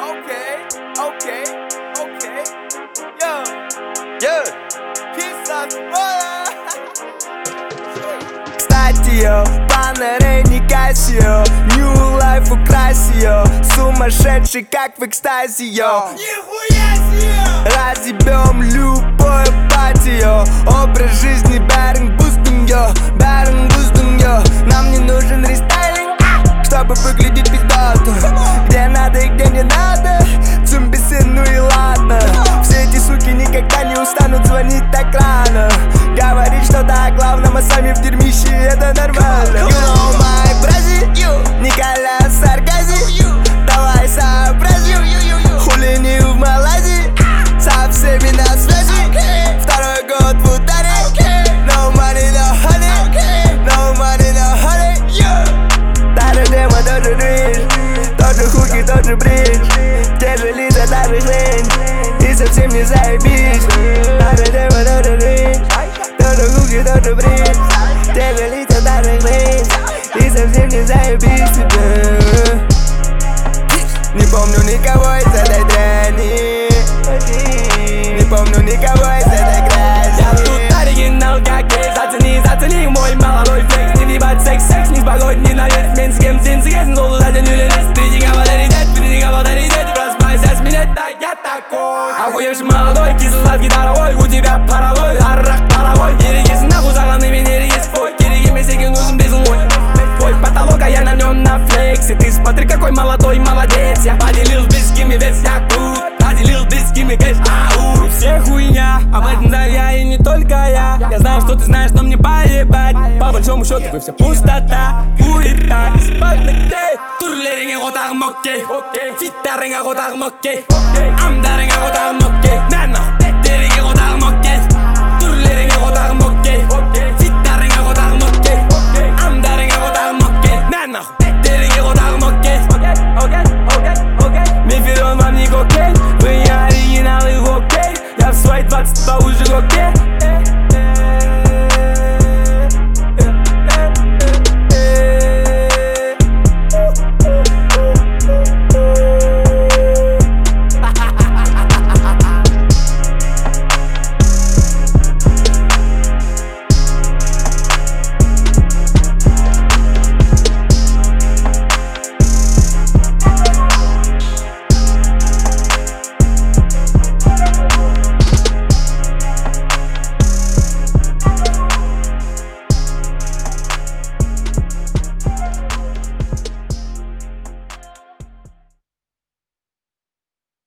Okay. Yo. Писать Кстати, Панере не Кассио, New Life украсио, сумасшедший как в экстазе, Нихуя себе! Разъебем любое патио, образ жизни Беринг Бустинг, Нам не нужен рестайлинг, чтобы выглядеть пиздато. Где надо и где не надо, цумбисы, ну и ладно. Все эти суки никогда не устанут звонить так рано, говорить что-то о главном, а сами в дерьмище, это нормально. You know my Бразил, Николя Саркози, давай сообрази, хули не в Малайзии, со всеми на связи, второй год в ударе. No money, no honey, no money, no honey. Даже демо, тоже рейдж, тоже хуки, тоже бридж, те же лица, та же хрень, и совсем не заебись. Даже демо, тоже рейдж, тоже хуки, тоже бридж, те же лица, та же хрень, и совсем не заебись тебе. Не помню никого из этой дряни, не помню никого из этой грязи. Я тут оригинал как есть, зацени мой молодой флекс. Не въебать секс, не спокойно, не наверх. Мен с кем сен срезан, долу даден юлелес. Впереди авторитет, просыпайся, сменять, да я такой. Охуевший молодой, кислый гитаровой, у тебя паровой, аррах паровой. Ерегесін нахуй сағанымен ерегес твой, керек емес екен өзім безін ой. Твой потолок, а я на нем на флексе. Ты смотри, какой молодой молодец. Я поделил с близкими весь я тут, поделил с близкими кэш, ау. Все хуйня, об этом знаю я и не только я. Я знаю, что ты знаешь, но мне поебать. По большому счету вы все пустота, хуета. Спаднете, турлеріңе қотағым окей, фиттарыңа қотағым окей, амдарыңа қотағым окей.